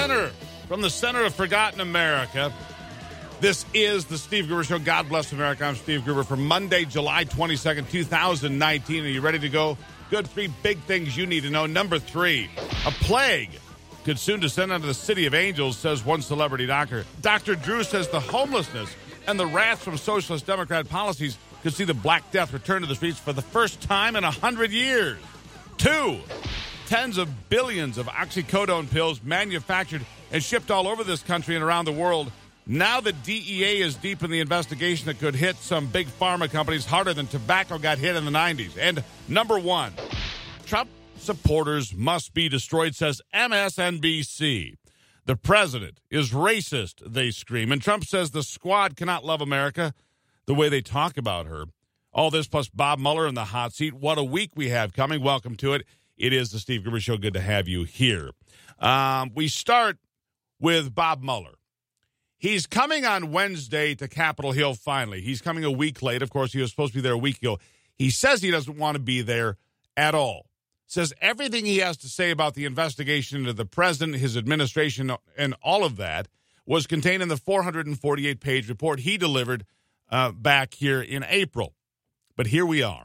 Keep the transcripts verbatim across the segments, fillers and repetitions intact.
center, from the center of forgotten America, this is the Steve Gruber Show. God bless America. I'm Steve Gruber for Monday, July twenty-second, twenty nineteen. Are you ready to go? Good. Three big things you need to know. Number three, a plague could soon descend onto the city of Angels, says one celebrity doctor. Doctor Drew says the homelessness and the rats from socialist Democrat policies could see the Black Death return to the streets for the first time in a hundred years. Two, tens of billions of oxycodone pills manufactured and shipped all over this country and around the world. Now the D E A is deep in the investigation that could hit some big pharma companies harder than tobacco got hit in the nineties. And number one, Trump supporters must be destroyed, says M S N B C. The president is racist, they scream. And Trump says the squad cannot love America the way they talk about her. All this plus Bob Mueller in the hot seat. What a week we have coming. Welcome to it. It is the Steve Gruber Show. Good to have you here. Um, we start with Bob Mueller. He's coming on Wednesday to Capitol Hill finally. He's coming a week late. Of course, he was supposed to be there a week ago. He says he doesn't want to be there at all. Says everything he has to say about the investigation into the president, his administration, and all of that was contained in the four hundred forty-eight page report he delivered uh, back here in April. But here we are.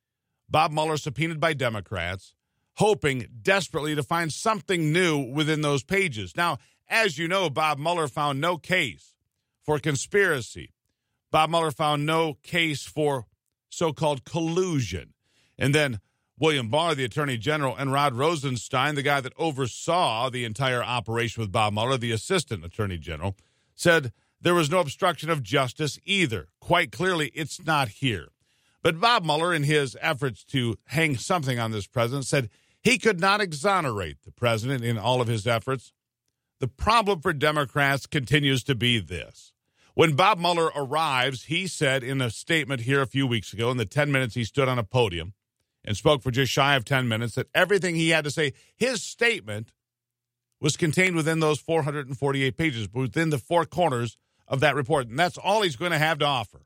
Bob Mueller subpoenaed by Democrats, hoping desperately to find something new within those pages. Now, as you know, Bob Mueller found no case for conspiracy. Bob Mueller found no case for so-called collusion. And then William Barr, the Attorney General, and Rod Rosenstein, the guy that oversaw the entire operation with Bob Mueller, the Assistant Attorney General, said there was no obstruction of justice either. Quite clearly, it's not here. But Bob Mueller, in his efforts to hang something on this president, said he could not exonerate the president in all of his efforts. The problem for Democrats continues to be this. When Bob Mueller arrives, he said in a statement here a few weeks ago, in the ten minutes he stood on a podium and spoke for just shy of ten minutes, that everything he had to say, his statement, was contained within those four hundred forty-eight pages, within the four corners of that report. And that's all he's going to have to offer.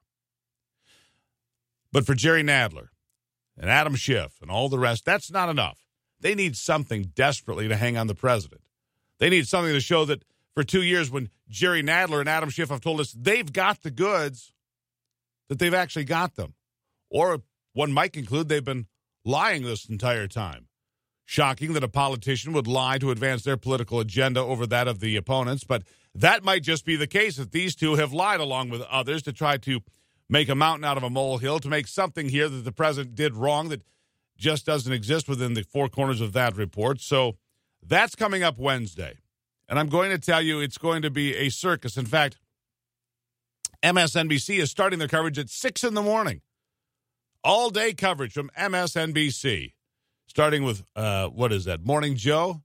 But for Jerry Nadler and Adam Schiff and all the rest, that's not enough. They need something desperately to hang on the president. They need something to show that for two years when Jerry Nadler and Adam Schiff have told us they've got the goods, that they've actually got them. Or one might conclude they've been lying this entire time. Shocking that a politician would lie to advance their political agenda over that of the opponents, but that might just be the case, that these two have lied along with others to try to make a mountain out of a molehill, to make something here that the president did wrong that just doesn't exist within the four corners of that report. So that's coming up Wednesday. And I'm going to tell you it's going to be a circus. In fact, M S N B C is starting their coverage at six in the morning. All-day coverage from M S N B C. Starting with, uh, what is that, Morning Joe?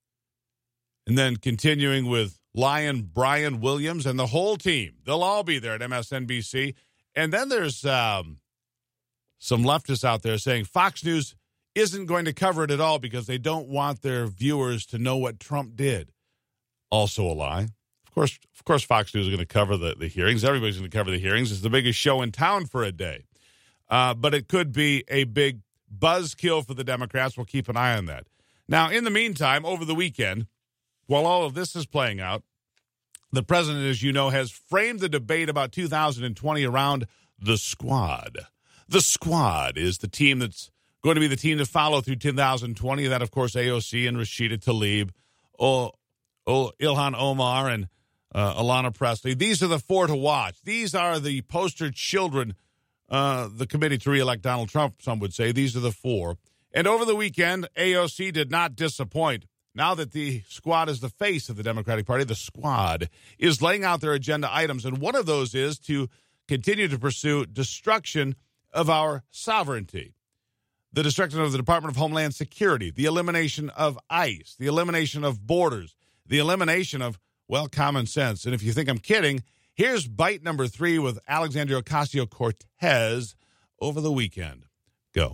And then continuing with Lion Brian Williams and the whole team. They'll all be there at M S N B C. And then there's um, some leftists out there saying Fox News isn't going to cover it at all because they don't want their viewers to know what Trump did. Also a lie. Of course, of course, Fox News is going to cover the, the hearings. Everybody's going to cover the hearings. It's the biggest show in town for a day. Uh, but it could be a big buzzkill for the Democrats. We'll keep an eye on that. Now, in the meantime, over the weekend, while all of this is playing out, the president, as you know, has framed the debate about two thousand twenty around the squad. The squad is the team that's going to be the team to follow through two thousand twenty. That, of course, A O C and Rashida Tlaib, o, o, Ilhan Omar, and uh, Alana Presley. These are the four to watch. These are the poster children, uh, the committee to reelect Donald Trump, some would say. These are the four. And over the weekend, A O C did not disappoint. Now that the squad is the face of the Democratic Party, the squad is laying out their agenda items. And one of those is to continue to pursue destruction of our sovereignty, the destruction of the Department of Homeland Security, the elimination of ICE, the elimination of borders, the elimination of, well, common sense. And if you think I'm kidding, here's bite number three with Alexandria Ocasio-Cortez over the weekend. Go.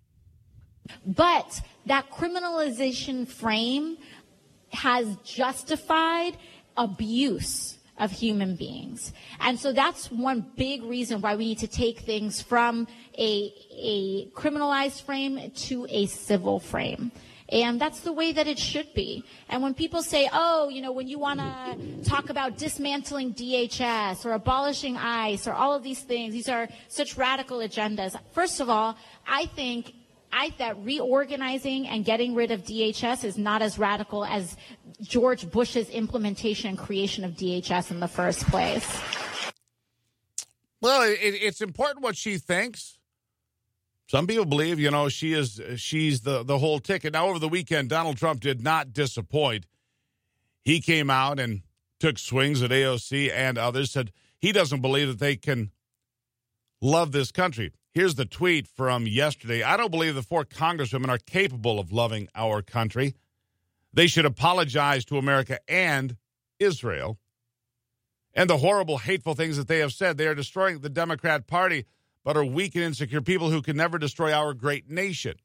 But that criminalization frame has justified abuse of human beings. And so that's one big reason why we need to take things from a, a criminalized frame to a civil frame. And that's the way that it should be. And when people say, oh, you know, when you want to talk about dismantling D H S or abolishing ICE or all of these things, these are such radical agendas. First of all, I think I, that reorganizing and getting rid of D H S is not as radical as George Bush's implementation and creation of D H S in the first place. Well, it, it's important what she thinks. Some people believe, you know, she is she's the, the whole ticket. Now, over the weekend, Donald Trump did not disappoint. He came out and took swings at A O C and others, said he doesn't believe that they can love this country. Here's the tweet from yesterday. I don't believe the four congresswomen are capable of loving our country. They should apologize to America and Israel. And the horrible, hateful things that they have said. They are destroying the Democrat Party, but are weak and insecure people who can never destroy our great nation.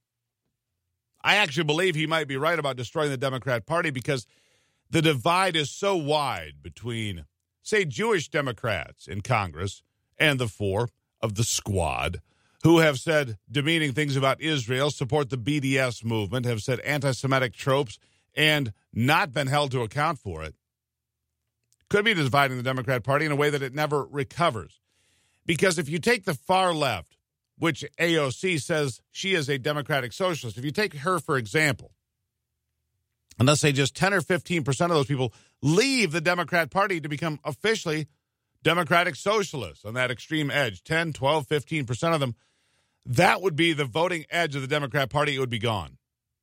I actually believe he might be right about destroying the Democrat Party because the divide is so wide between, say, Jewish Democrats in Congress and the four of the squad who have said demeaning things about Israel, support the B D S movement, have said anti-Semitic tropes, and not been held to account for it. Could be dividing the Democrat Party in a way that it never recovers. Because if you take the far left, which A O C says she is a democratic socialist, if you take her, for example, and let's say just ten or fifteen percent of those people leave the Democrat Party to become officially democratic socialists on that extreme edge, ten, twelve, fifteen percent of them, that would be the voting edge of the Democrat Party. It would be gone.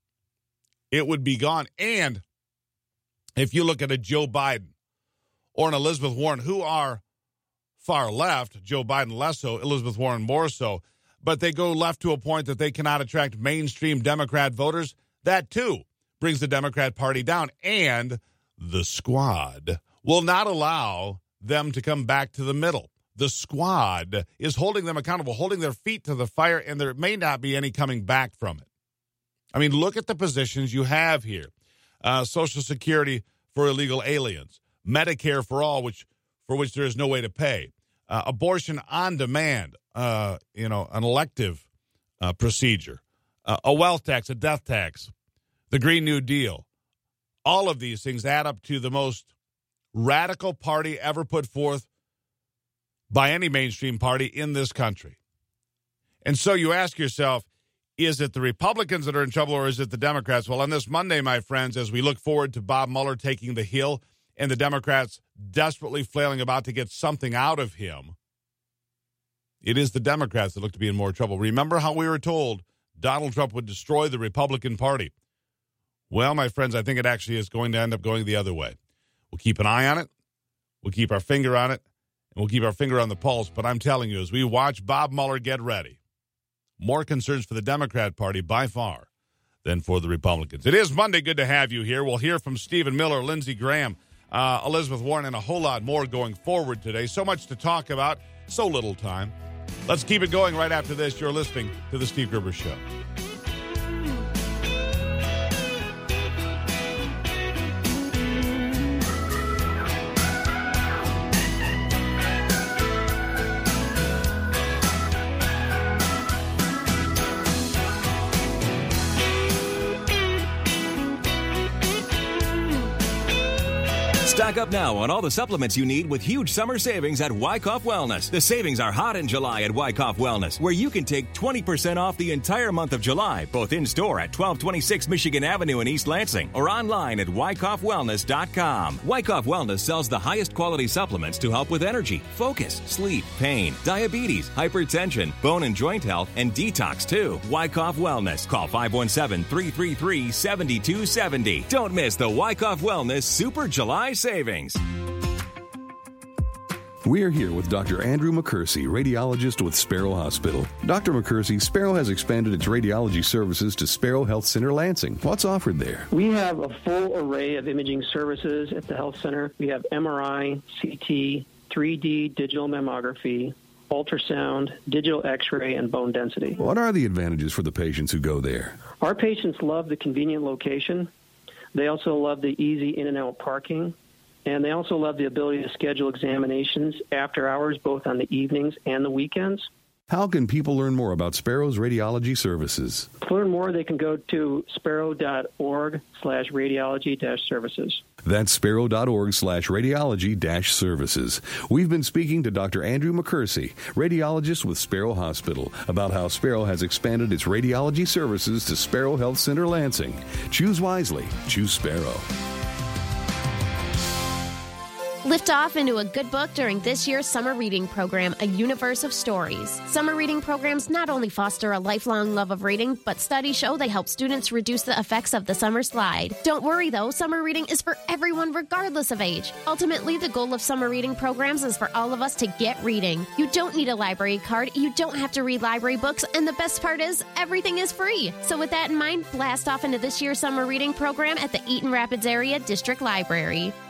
It would be gone. And if you look at a Joe Biden or an Elizabeth Warren, who are far left, Joe Biden less so, Elizabeth Warren more so, but they go left to a point that they cannot attract mainstream Democrat voters, that too brings the Democrat Party down. And the squad will not allow them to come back to the middle. The squad is holding them accountable, holding their feet to the fire, and there may not be any coming back from it. I mean, look at the positions you have here. Uh, Social Security for illegal aliens, Medicare for all, which for which there is no way to pay, uh, abortion on demand, uh, you know, an elective uh, procedure, uh, a wealth tax, a death tax, the Green New Deal. All of these things add up to the most radical party ever put forth by any mainstream party in this country. And so you ask yourself, is it the Republicans that are in trouble or is it the Democrats? Well, on this Monday, my friends, as we look forward to Bob Mueller taking the Hill and the Democrats desperately flailing about to get something out of him, it is the Democrats that look to be in more trouble. Remember how we were told Donald Trump would destroy the Republican Party? Well, my friends, I think it actually is going to end up going the other way. We'll keep an eye on it. We'll keep our finger on it. And we'll keep our finger on the pulse. But I'm telling you, as we watch Bob Mueller get ready, more concerns for the Democrat Party by far than for the Republicans. It is Monday. Good to have you here. We'll hear from Stephen Miller, Lindsey Graham, uh, Elizabeth Warren, and a whole lot more going forward today. So much to talk about, so little time. Let's keep it going right after this. You're listening to The Steve Gruber Show. Stock up now on all the supplements you need with huge summer savings at Wyckoff Wellness. The savings are hot in July at Wyckoff Wellness, where you can take twenty percent off the entire month of July, both in-store at twelve twenty-six Michigan Avenue in East Lansing or online at wyckoff wellness dot com. Wyckoff Wellness sells the highest quality supplements to help with energy, focus, sleep, pain, diabetes, hypertension, bone and joint health, and detox too. Wyckoff Wellness. Call five one seven, three three three, seven two seven zero. Don't miss the Wyckoff Wellness Super July Savings. We're here with Doctor Andrew McCursey, radiologist with Sparrow Hospital. Doctor McCursey, Sparrow has expanded its radiology services to Sparrow Health Center Lansing. What's offered there? We have a full array of imaging services at the health center. We have M R I, C T, three D digital mammography, ultrasound, digital x-ray, and bone density. What are the advantages for the patients who go there? Our patients love the convenient location. They also love the easy in and out parking. And they also love the ability to schedule examinations after hours, both on the evenings and the weekends. How can people learn more about Sparrow's radiology services? To learn more, they can go to sparrow.org slash radiology dash services. That's sparrow.org slash radiology dash services. We've been speaking to Doctor Andrew McCursey, radiologist with Sparrow Hospital, about how Sparrow has expanded its radiology services to Sparrow Health Center Lansing. Choose wisely. Choose Sparrow. Lift off into a good book during this year's summer reading program, A Universe of Stories. Summer reading programs not only foster a lifelong love of reading, but studies show they help students reduce the effects of the summer slide. Don't worry, though, summer reading is for everyone regardless of age. Ultimately, the goal of summer reading programs is for all of us to get reading. You don't need a library card, you don't have to read library books, and the best part is, everything is free. So with that in mind, blast off into this year's summer reading program at the Eaton Rapids Area District Library.